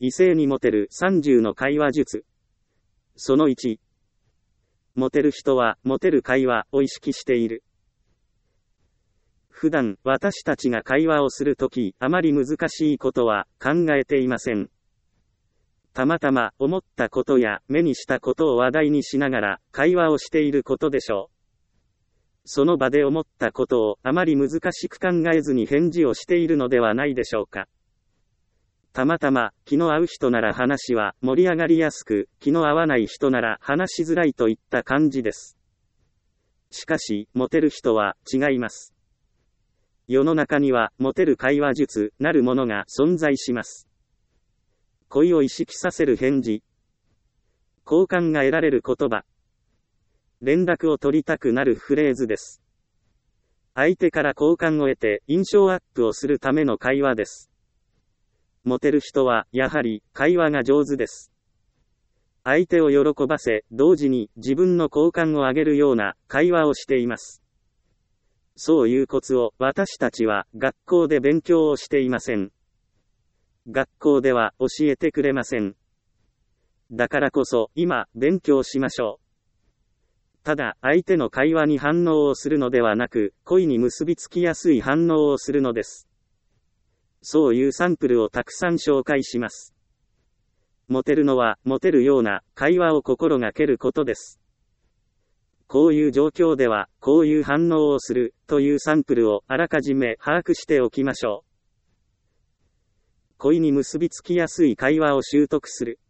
異性にモテる30の会話術。その1。モテる人は、モテる会話を意識している。普段、私たちが会話をするとき、あまり難しいことは考えていません。たまたま思ったことや目にしたことを話題にしながら会話をしていることでしょう。その場で思ったことをあまり難しく考えずに返事をしているのではないでしょうか。たまたま気の合う人なら話は盛り上がりやすく、気の合わない人なら話しづらいといった感じです。しかし、モテる人は違います。世の中にはモテる会話術なるものが存在します。恋を意識させる返事。好感が得られる言葉。連絡を取りたくなるフレーズです。相手から好感を得て印象アップをするための会話です。モテる人はやはり会話が上手です。相手を喜ばせ、同時に自分の好感を上げるような会話をしています。そういうコツを私たちは学校で勉強をしていません。学校では教えてくれません。だからこそ今勉強しましょう。ただ相手の会話に反応をするのではなく、恋に結びつきやすい反応をするのです。そういうサンプルをたくさん紹介します。モテるのはモテるような会話を心がけることです。こういう状況ではこういう反応をするというサンプルをあらかじめ把握しておきましょう。恋に結びつきやすい会話を習得する。